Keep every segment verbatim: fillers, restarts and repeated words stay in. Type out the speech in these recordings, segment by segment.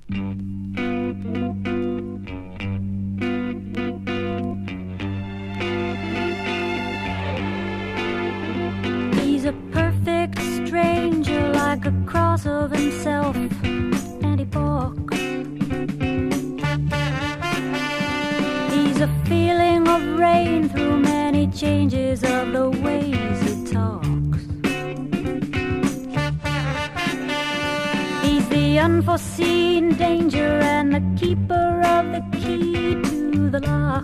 He's a perfect stranger, like a cross of himself and he walks. He's a feeling of rain through many changes of the ways he talks. He's the unforeseen danger and the keeper of the key to the lock.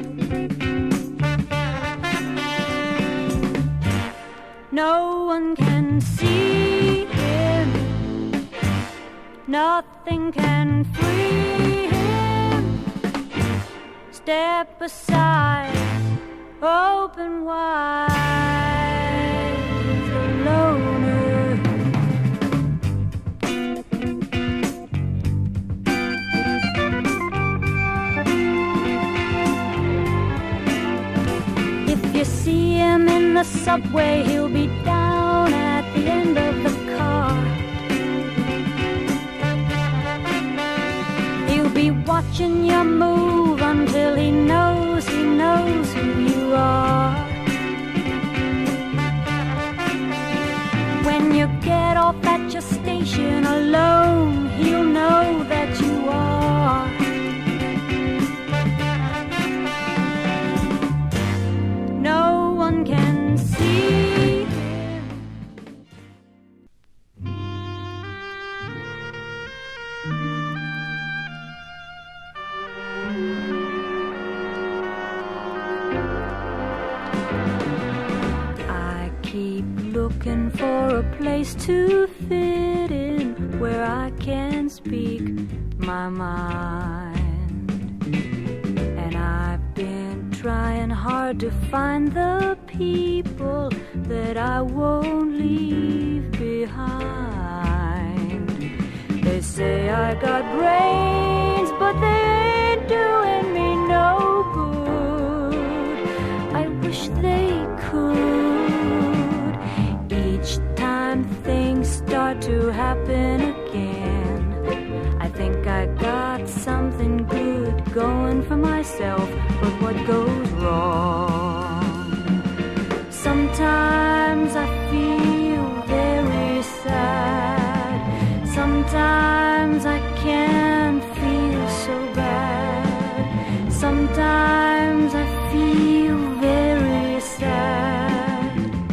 No one can see him, nothing can free him. Step aside, open wide, he's a loner. If you see him in the subway, he'll be down at the end of the car. He'll be watching your move until he knows, he knows who you are. When you get off at your station alone, he'll know that you are. No one can see him. I keep looking for a place to fit in, where I can speak my mind. And I've been trying hard to find the people that I won't leave behind. They say I got brains, but they ain't doing me no good. I wish they could. Each time things start to happen again, I think I got something good going for myself, but what goes wrong? Sometimes I feel very sad. Sometimes I can't feel so bad. Sometimes I feel very sad.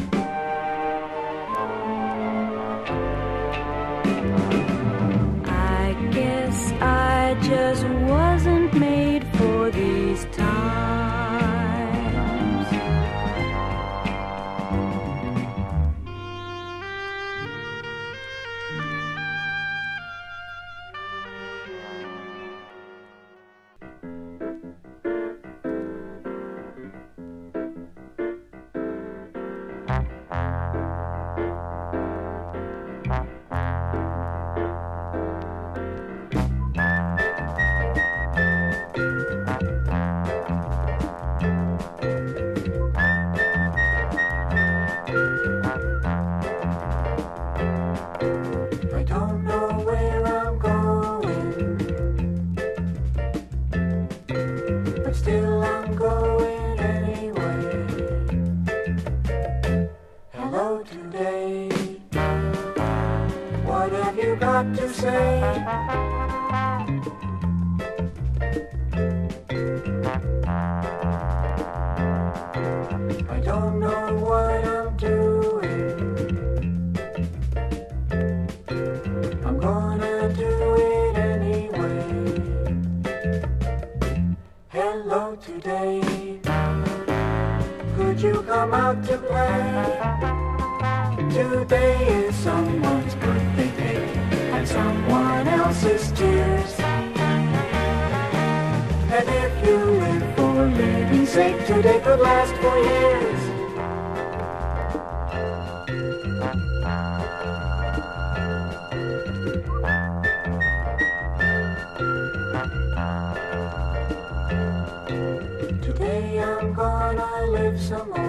I guess I just wasn't made for these times. I don't know where I'm going, but still I'm going anyway. Hello today, what have you got to say? I don't know what I'm doing, I'm gonna do it anyway. Hello today, could you come out to play? Today is someone's birthday day and someone else's tears. And if you live for living's sake, today could last for years. Today I'm gonna live some more.